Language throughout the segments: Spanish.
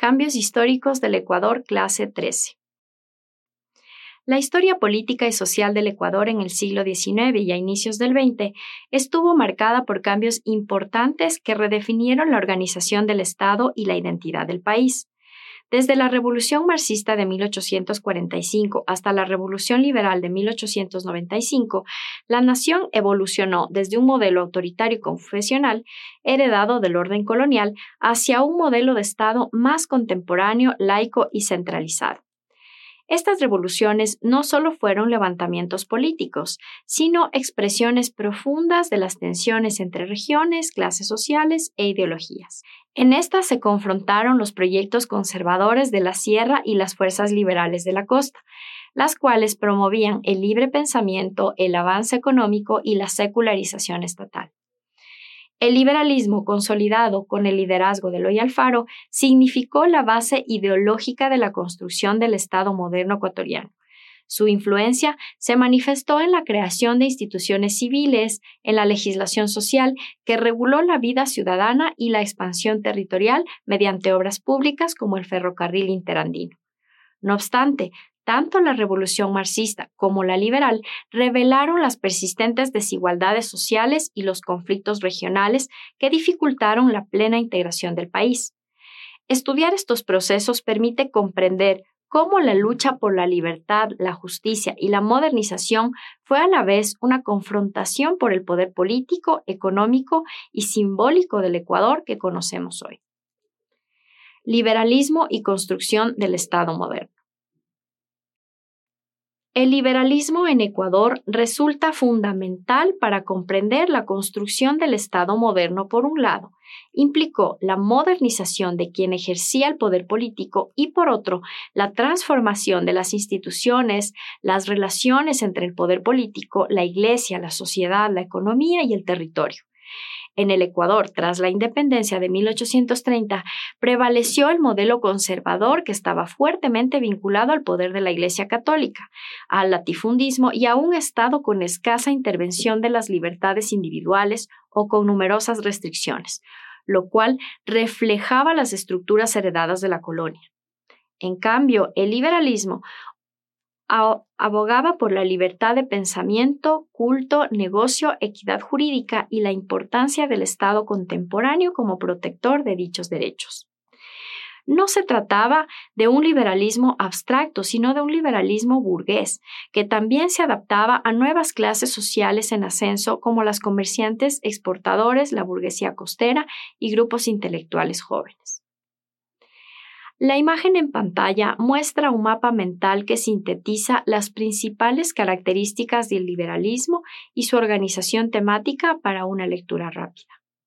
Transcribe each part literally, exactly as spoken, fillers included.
Cambios históricos del Ecuador, clase trece. La historia política y social del Ecuador en el siglo diecinueve y a inicios del veinte estuvo marcada por cambios importantes que redefinieron la organización del Estado y la identidad del país. Desde la Revolución Marxista de mil ochocientos cuarenta y cinco hasta la Revolución Liberal de mil ochocientos noventa y cinco, la nación evolucionó desde un modelo autoritario y confesional, heredado del orden colonial, hacia un modelo de Estado más contemporáneo, laico y centralizado. Estas revoluciones no solo fueron levantamientos políticos, sino expresiones profundas de las tensiones entre regiones, clases sociales e ideologías. En estas se confrontaron los proyectos conservadores de la sierra y las fuerzas liberales de la costa, las cuales promovían el libre pensamiento, el avance económico y la secularización estatal. El liberalismo, consolidado con el liderazgo de Eloy Alfaro, significó la base ideológica de la construcción del Estado moderno ecuatoriano. Su influencia se manifestó en la creación de instituciones civiles, en la legislación social que reguló la vida ciudadana y la expansión territorial mediante obras públicas como el ferrocarril interandino. No obstante, tanto la revolución marxista como la liberal revelaron las persistentes desigualdades sociales y los conflictos regionales que dificultaron la plena integración del país. Estudiar estos procesos permite comprender cómo la lucha por la libertad, la justicia y la modernización fue a la vez una confrontación por el poder político, económico y simbólico del Ecuador que conocemos hoy. Liberalismo y construcción del Estado moderno. El liberalismo en Ecuador resulta fundamental para comprender la construcción del Estado moderno. Por un lado, implicó la modernización de quien ejercía el poder político y, por otro, la transformación de las instituciones, las relaciones entre el poder político, la iglesia, la sociedad, la economía y el territorio. En el Ecuador, tras la independencia de mil ochocientos treinta, prevaleció el modelo conservador que estaba fuertemente vinculado al poder de la Iglesia Católica, al latifundismo y a un Estado con escasa intervención de las libertades individuales o con numerosas restricciones, lo cual reflejaba las estructuras heredadas de la colonia. En cambio, el liberalismo abogaba por la libertad de pensamiento, culto, negocio, equidad jurídica y la importancia del Estado contemporáneo como protector de dichos derechos. No se trataba de un liberalismo abstracto, sino de un liberalismo burgués, que también se adaptaba a nuevas clases sociales en ascenso como las comerciantes, exportadores, la burguesía costera y grupos intelectuales jóvenes. La imagen en pantalla muestra un mapa mental que sintetiza las principales características del liberalismo y su organización temática para una lectura rápida.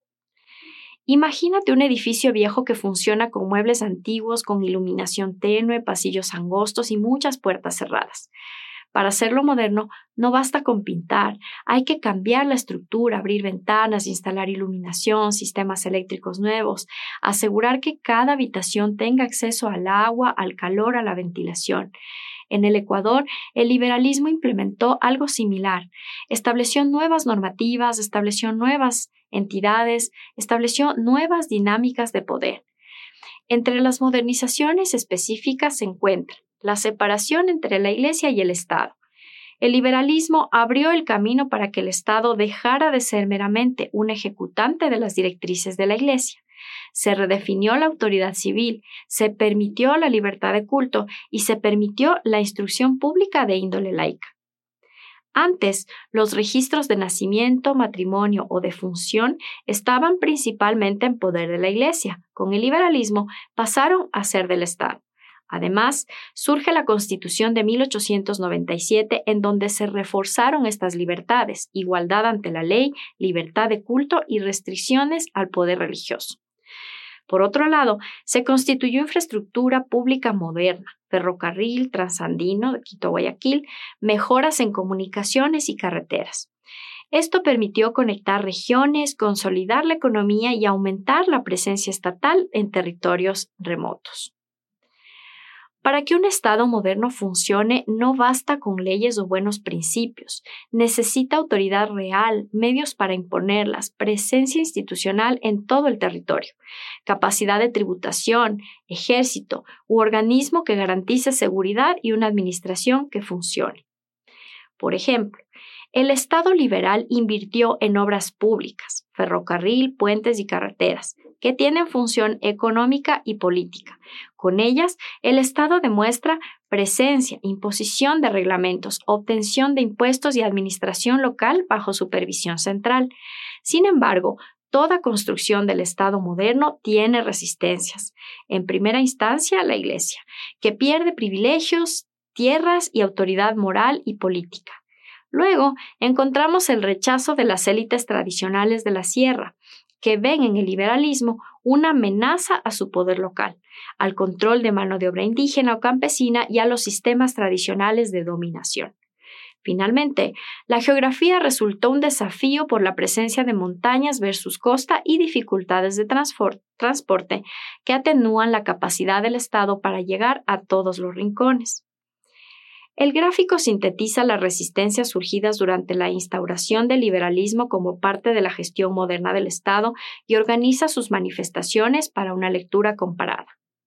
Imagínate un edificio viejo que funciona con muebles antiguos, con iluminación tenue, pasillos angostos y muchas puertas cerradas. Para hacerlo moderno, no basta con pintar, hay que cambiar la estructura, abrir ventanas, instalar iluminación, sistemas eléctricos nuevos, asegurar que cada habitación tenga acceso al agua, al calor, a la ventilación. En el Ecuador, el liberalismo implementó algo similar. Estableció nuevas normativas, estableció nuevas entidades, estableció nuevas dinámicas de poder. Entre las modernizaciones específicas se encuentran la separación entre la Iglesia y el Estado. El liberalismo abrió el camino para que el Estado dejara de ser meramente un ejecutante de las directrices de la Iglesia. Se redefinió la autoridad civil, se permitió la libertad de culto y se permitió la instrucción pública de índole laica. Antes, los registros de nacimiento, matrimonio o defunción estaban principalmente en poder de la Iglesia. Con el liberalismo pasaron a ser del Estado. Además, surge la Constitución de mil ochocientos noventa y siete, en donde se reforzaron estas libertades: igualdad ante la ley, libertad de culto y restricciones al poder religioso. Por otro lado, se constituyó infraestructura pública moderna, ferrocarril transandino de Quito a Guayaquil, mejoras en comunicaciones y carreteras. Esto permitió conectar regiones, consolidar la economía y aumentar la presencia estatal en territorios remotos. Para que un Estado moderno funcione, no basta con leyes o buenos principios. Necesita autoridad real, medios para imponerlas, presencia institucional en todo el territorio, capacidad de tributación, ejército u organismo que garantice seguridad y una administración que funcione. Por ejemplo, el Estado liberal invirtió en obras públicas, ferrocarril, puentes y carreteras, que tienen función económica y política. Con ellas, el Estado demuestra presencia, imposición de reglamentos, obtención de impuestos y administración local bajo supervisión central. Sin embargo, toda construcción del Estado moderno tiene resistencias. En primera instancia, la Iglesia, que pierde privilegios, tierras y autoridad moral y política. Luego, encontramos el rechazo de las élites tradicionales de la sierra, que ven en el liberalismo una amenaza a su poder local, al control de mano de obra indígena o campesina y a los sistemas tradicionales de dominación. Finalmente, la geografía resultó un desafío por la presencia de montañas versus costa y dificultades de transporte que atenúan la capacidad del Estado para llegar a todos los rincones. El gráfico sintetiza las resistencias surgidas durante la instauración del liberalismo como parte de la gestión moderna del Estado y organiza sus manifestaciones para una lectura comparada.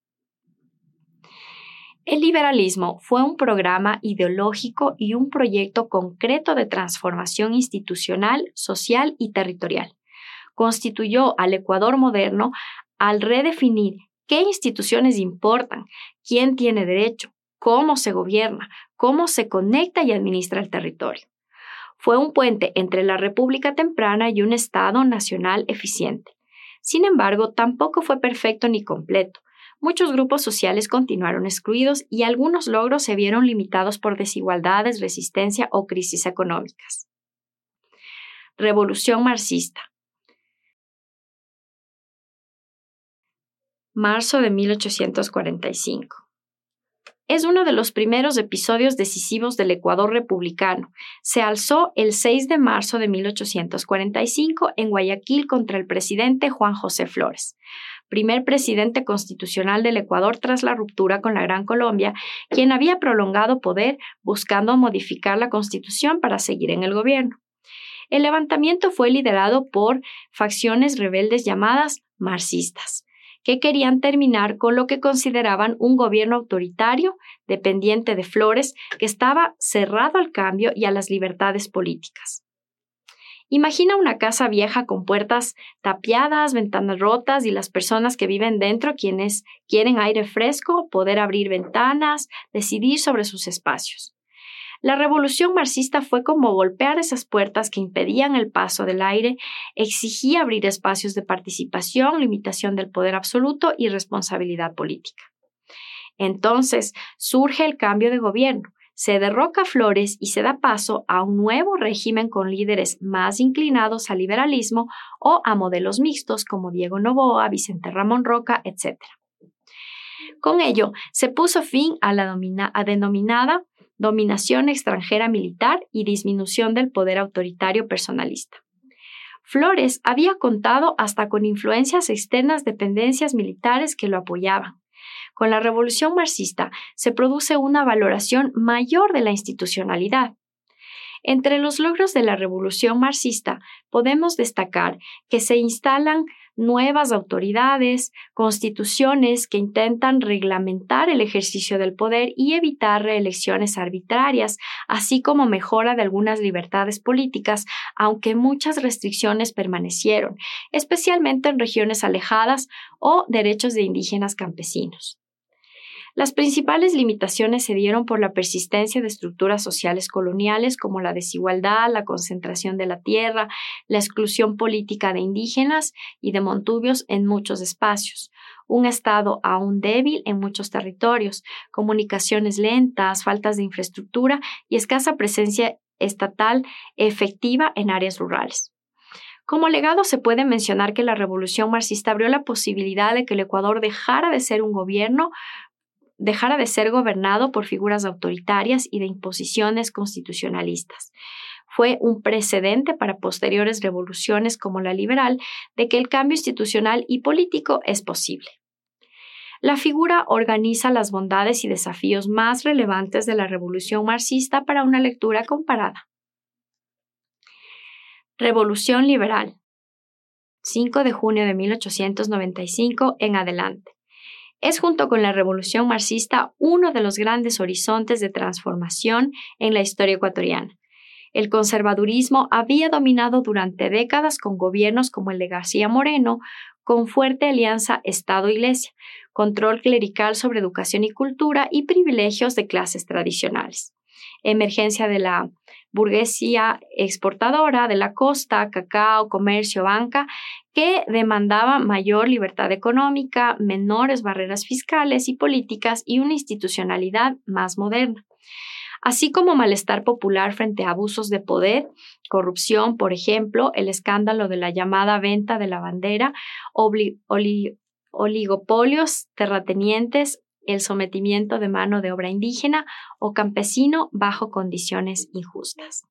El liberalismo fue un programa ideológico y un proyecto concreto de transformación institucional, social y territorial. Constituyó al Ecuador moderno al redefinir qué instituciones importan, quién tiene derecho, cómo se gobierna, cómo se conecta y administra el territorio. Fue un puente entre la República temprana y un Estado nacional eficiente. Sin embargo, tampoco fue perfecto ni completo. Muchos grupos sociales continuaron excluidos y algunos logros se vieron limitados por desigualdades, resistencia o crisis económicas. Revolución marxista. Marzo de mil ochocientos cuarenta y cinco. Es uno de los primeros episodios decisivos del Ecuador republicano. Se alzó el seis de marzo de mil ochocientos cuarenta y cinco en Guayaquil contra el presidente Juan José Flores, primer presidente constitucional del Ecuador tras la ruptura con la Gran Colombia, quien había prolongado poder buscando modificar la Constitución para seguir en el gobierno. El levantamiento fue liderado por facciones rebeldes llamadas marxistas, que querían terminar con lo que consideraban un gobierno autoritario, dependiente de Flores, que estaba cerrado al cambio y a las libertades políticas. Imagina una casa vieja con puertas tapiadas, ventanas rotas y las personas que viven dentro, quienes quieren aire fresco, poder abrir ventanas, decidir sobre sus espacios. La revolución marxista fue como golpear esas puertas que impedían el paso del aire, exigía abrir espacios de participación, limitación del poder absoluto y responsabilidad política. Entonces surge el cambio de gobierno, se derroca a Flores y se da paso a un nuevo régimen con líderes más inclinados al liberalismo o a modelos mixtos como Diego Noboa, Vicente Ramón Roca, etcétera. Con ello, se puso fin a la domina- a denominada dominación extranjera militar y disminución del poder autoritario personalista. Flores había contado hasta con influencias externas dependencias militares que lo apoyaban. Con la revolución marxista se produce una valoración mayor de la institucionalidad. Entre los logros de la revolución marxista podemos destacar que se instalan nuevas autoridades, constituciones que intentan reglamentar el ejercicio del poder y evitar reelecciones arbitrarias, así como mejora de algunas libertades políticas, aunque muchas restricciones permanecieron, especialmente en regiones alejadas o derechos de indígenas campesinos. Las principales limitaciones se dieron por la persistencia de estructuras sociales coloniales como la desigualdad, la concentración de la tierra, la exclusión política de indígenas y de montubios en muchos espacios, un Estado aún débil en muchos territorios, comunicaciones lentas, faltas de infraestructura y escasa presencia estatal efectiva en áreas rurales. Como legado se puede mencionar que la revolución marxista abrió la posibilidad de que el Ecuador dejara de ser un gobierno dejara de ser gobernado por figuras autoritarias y de imposiciones constitucionalistas. Fue un precedente para posteriores revoluciones como la liberal de que el cambio institucional y político es posible. La figura organiza las bondades y desafíos más relevantes de la revolución marxista para una lectura comparada. Revolución liberal. cinco de junio de mil ochocientos noventa y cinco en adelante. Es junto con la revolución marxista uno de los grandes horizontes de transformación en la historia ecuatoriana. El conservadurismo había dominado durante décadas con gobiernos como el de García Moreno, con fuerte alianza Estado-Iglesia, control clerical sobre educación y cultura y privilegios de clases tradicionales. Emergencia de la burguesía exportadora de la costa, cacao, comercio, banca, que demandaba mayor libertad económica, menores barreras fiscales y políticas y una institucionalidad más moderna. Así como malestar popular frente a abusos de poder, corrupción, por ejemplo, el escándalo de la llamada venta de la bandera, obli- oli- oligopolios terratenientes, el sometimiento de mano de obra indígena o campesino bajo condiciones injustas.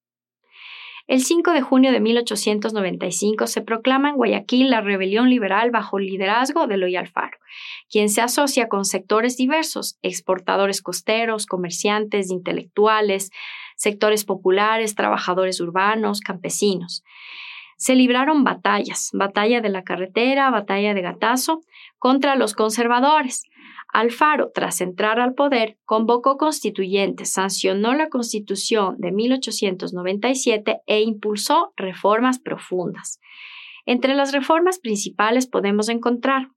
El cinco de junio de mil ochocientos noventa y cinco se proclama en Guayaquil la rebelión liberal bajo el liderazgo de Eloy Alfaro, quien se asocia con sectores diversos, exportadores costeros, comerciantes, intelectuales, sectores populares, trabajadores urbanos, campesinos. Se libraron batallas, batalla de la carretera, batalla de Gatazo, contra los conservadores. Alfaro, tras entrar al poder, convocó constituyentes, sancionó la Constitución de mil ochocientos noventa y siete e impulsó reformas profundas. Entre las reformas principales podemos encontrar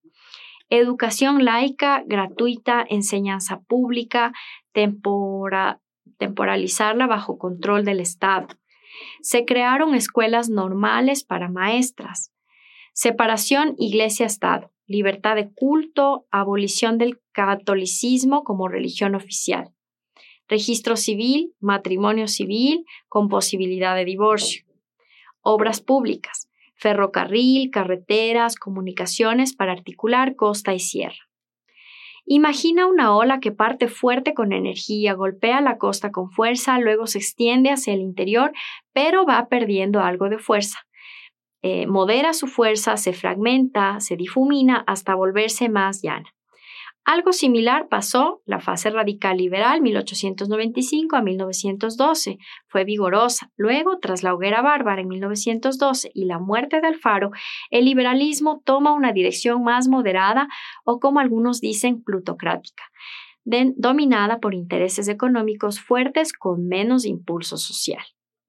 educación laica, gratuita, enseñanza pública, tempora, temporalizarla bajo control del Estado. Se crearon escuelas normales para maestras. Separación Iglesia-Estado. Libertad de culto, abolición del catolicismo como religión oficial. Registro civil, matrimonio civil con posibilidad de divorcio. Obras públicas, ferrocarril, carreteras, comunicaciones para articular costa y sierra. Imagina una ola que parte fuerte con energía, golpea la costa con fuerza, luego se extiende hacia el interior, pero va perdiendo algo de fuerza. Eh, modera su fuerza, se fragmenta, se difumina hasta volverse más llana. Algo similar pasó la fase radical liberal mil ochocientos noventa y cinco a mil novecientos doce. Fue vigorosa. Luego, tras la hoguera bárbara en mil novecientos doce y la muerte de Alfaro, el liberalismo toma una dirección más moderada o, como algunos dicen, plutocrática, de, dominada por intereses económicos fuertes con menos impulso social.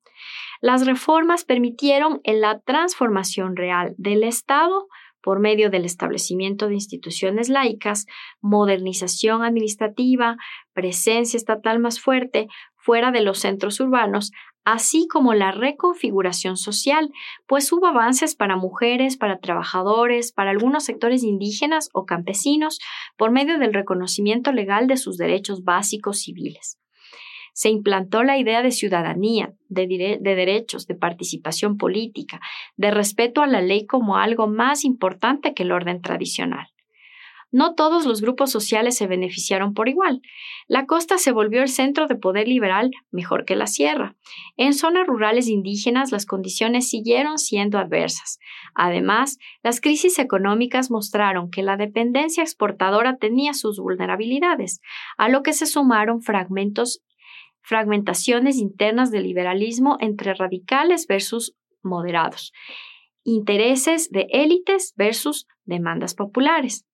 Las reformas permitieron la transformación real del Estado por medio del establecimiento de instituciones laicas, modernización administrativa, presencia estatal más fuerte fuera de los centros urbanos, así como la reconfiguración social, pues hubo avances para mujeres, para trabajadores, para algunos sectores indígenas o campesinos, por medio del reconocimiento legal de sus derechos básicos civiles. Se implantó la idea de ciudadanía, de, dire- de derechos, de participación política, de respeto a la ley como algo más importante que el orden tradicional. No todos los grupos sociales se beneficiaron por igual. La costa se volvió el centro de poder liberal mejor que la sierra. En zonas rurales indígenas las condiciones siguieron siendo adversas. Además, las crisis económicas mostraron que la dependencia exportadora tenía sus vulnerabilidades, a lo que se sumaron fragmentos fragmentaciones internas del liberalismo entre radicales versus moderados, intereses de élites versus demandas populares,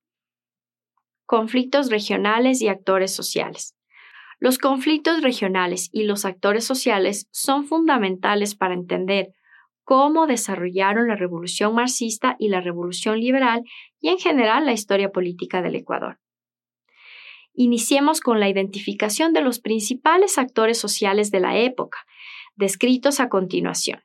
conflictos regionales y actores sociales. Los conflictos regionales y los actores sociales son fundamentales para entender cómo desarrollaron la revolución marxista y la revolución liberal y en general la historia política del Ecuador. Iniciemos con la identificación de los principales actores sociales de la época, descritos a continuación.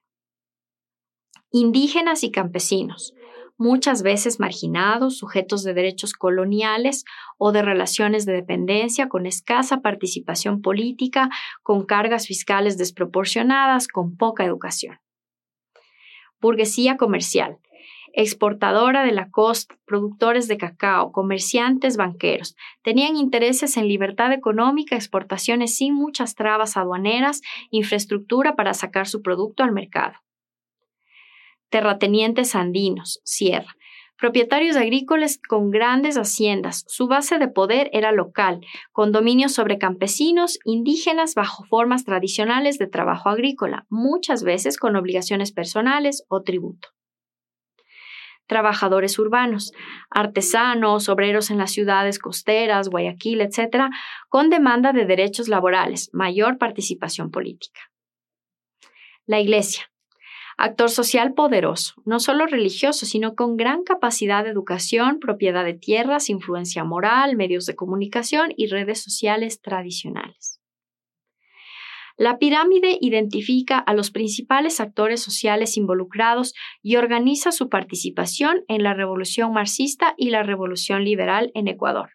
Indígenas y campesinos, muchas veces marginados, sujetos de derechos coloniales o de relaciones de dependencia, con escasa participación política, con cargas fiscales desproporcionadas, con poca educación. Burguesía comercial, exportadora de la costa, productores de cacao, comerciantes, banqueros. Tenían intereses en libertad económica, exportaciones sin muchas trabas aduaneras, infraestructura para sacar su producto al mercado. Terratenientes andinos, sierra. propietarios agrícolas con grandes haciendas. Su base de poder era local, con dominio sobre campesinos, indígenas bajo formas tradicionales de trabajo agrícola, muchas veces con obligaciones personales o tributo. Trabajadores urbanos, artesanos, obreros en las ciudades costeras, Guayaquil, etcétera, con demanda de derechos laborales, mayor participación política. La Iglesia. Actor social poderoso, no solo religioso, sino con gran capacidad de educación, propiedad de tierras, influencia moral, medios de comunicación y redes sociales tradicionales. La pirámide identifica a los principales actores sociales involucrados y organiza su participación en la Revolución Marxista y la Revolución Liberal en Ecuador.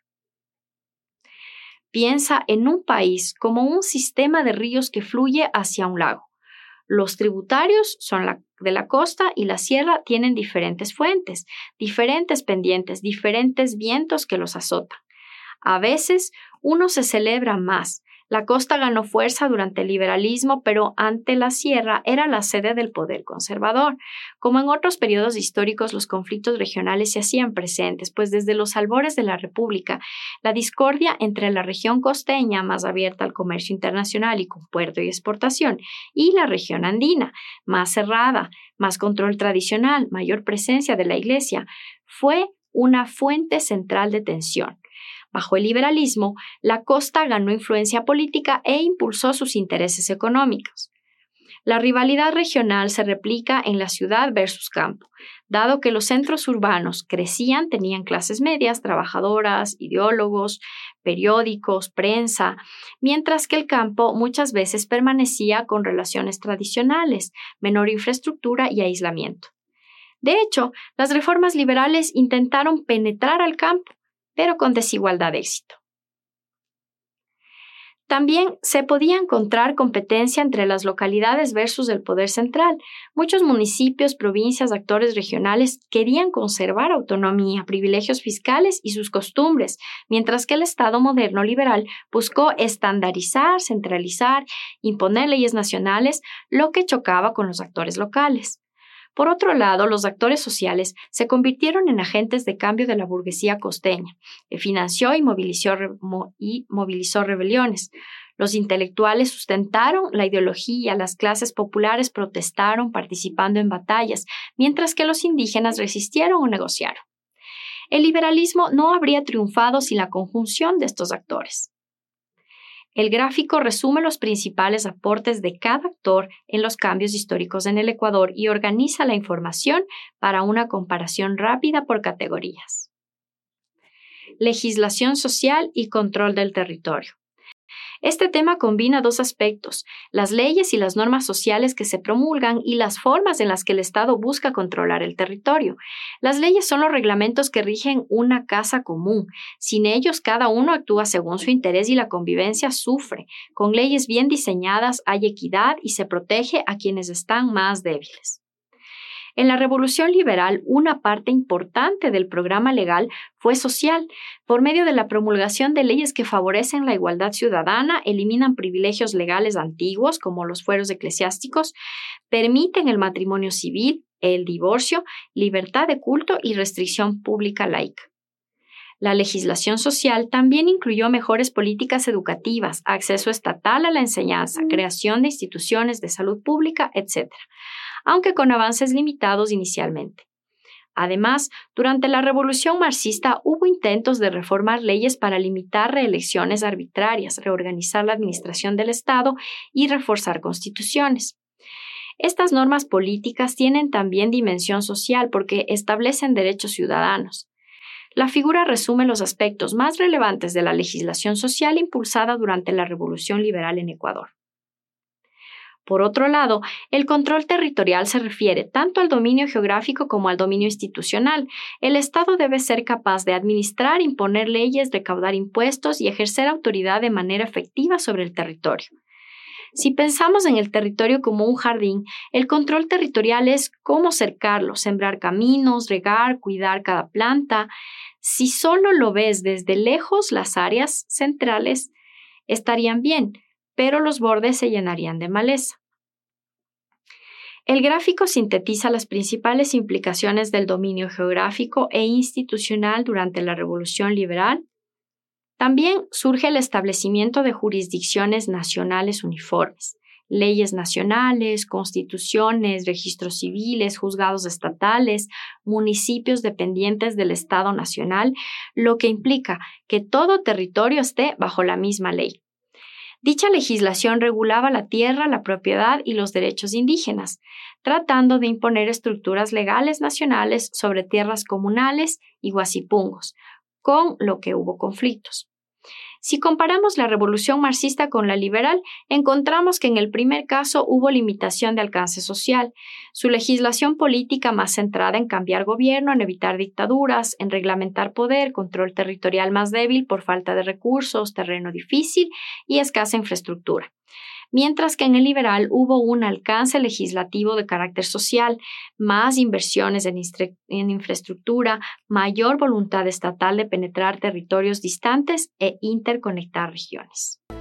Piensa en un país como un sistema de ríos que fluye hacia un lago. Los tributarios son la, de la costa y la sierra tienen diferentes fuentes, diferentes pendientes, diferentes vientos que los azotan. A veces, uno se celebra más. La costa ganó fuerza durante el liberalismo, pero ante la sierra era la sede del poder conservador. Como en otros periodos históricos, los conflictos regionales se hacían presentes, pues desde los albores de la República, la discordia entre la región costeña, más abierta al comercio internacional y con puerto y exportación, y la región andina, más cerrada, más control tradicional, mayor presencia de la Iglesia, fue una fuente central de tensión. Bajo el liberalismo, la costa ganó influencia política e impulsó sus intereses económicos. La rivalidad regional se replica en la ciudad versus campo, dado que los centros urbanos crecían, tenían clases medias, trabajadoras, ideólogos, periódicos, prensa, mientras que el campo muchas veces permanecía con relaciones tradicionales, menor infraestructura y aislamiento. De hecho, las reformas liberales intentaron penetrar al campo, pero con desigualdad de éxito. También se podía encontrar competencia entre las localidades versus el poder central. Muchos municipios, provincias, actores regionales querían conservar autonomía, privilegios fiscales y sus costumbres, mientras que el Estado moderno liberal buscó estandarizar, centralizar, imponer leyes nacionales, lo que chocaba con los actores locales. Por otro lado, los actores sociales se convirtieron en agentes de cambio de la burguesía costeña, que financió y movilizó, y movilizó rebeliones. Los intelectuales sustentaron la ideología, las clases populares protestaron participando en batallas, mientras que los indígenas resistieron o negociaron. El liberalismo no habría triunfado sin la conjunción de estos actores. El gráfico resume los principales aportes de cada actor en los cambios históricos en el Ecuador y organiza la información para una comparación rápida por categorías. Legislación social y control del territorio. Este tema combina dos aspectos, las leyes y las normas sociales que se promulgan y las formas en las que el Estado busca controlar el territorio. Las leyes son los reglamentos que rigen una casa común. Sin ellos, cada uno actúa según su interés y la convivencia sufre. Con leyes bien diseñadas hay equidad y se protege a quienes están más débiles. En la Revolución Liberal, una parte importante del programa legal fue social, por medio de la promulgación de leyes que favorecen la igualdad ciudadana, eliminan privilegios legales antiguos, como los fueros eclesiásticos, permiten el matrimonio civil, el divorcio, libertad de culto y restricción pública laica. La legislación social también incluyó mejores políticas educativas, acceso estatal a la enseñanza, creación de instituciones de salud pública, etcétera, aunque con avances limitados inicialmente. Además, durante la Revolución Marxista hubo intentos de reformar leyes para limitar reelecciones arbitrarias, reorganizar la administración del Estado y reforzar constituciones. Estas normas políticas tienen también dimensión social porque establecen derechos ciudadanos. La figura resume los aspectos más relevantes de la legislación social impulsada durante la Revolución Liberal en Ecuador. Por otro lado, el control territorial se refiere tanto al dominio geográfico como al dominio institucional. El Estado debe ser capaz de administrar, imponer leyes, recaudar impuestos y ejercer autoridad de manera efectiva sobre el territorio. Si pensamos en el territorio como un jardín, el control territorial es cómo cercarlo, sembrar caminos, regar, cuidar cada planta. Si solo lo ves desde lejos, las áreas centrales estarían bien, pero los bordes se llenarían de maleza. El gráfico sintetiza las principales implicaciones del dominio geográfico e institucional durante la Revolución Liberal. También surge el establecimiento de jurisdicciones nacionales uniformes, leyes nacionales, constituciones, registros civiles, juzgados estatales, municipios dependientes del Estado nacional, lo que implica que todo territorio esté bajo la misma ley. Dicha legislación regulaba la tierra, la propiedad y los derechos indígenas, tratando de imponer estructuras legales nacionales sobre tierras comunales y guasipungos, con lo que hubo conflictos. Si comparamos la revolución marxista con la liberal, encontramos que en el primer caso hubo limitación de alcance social, su legislación política más centrada en cambiar gobierno, en evitar dictaduras, en reglamentar poder, control territorial más débil por falta de recursos, terreno difícil y escasa infraestructura. Mientras que en el liberal hubo un alcance legislativo de carácter social, más inversiones en, en infraestructura, mayor voluntad estatal de penetrar territorios distantes e interconectar regiones.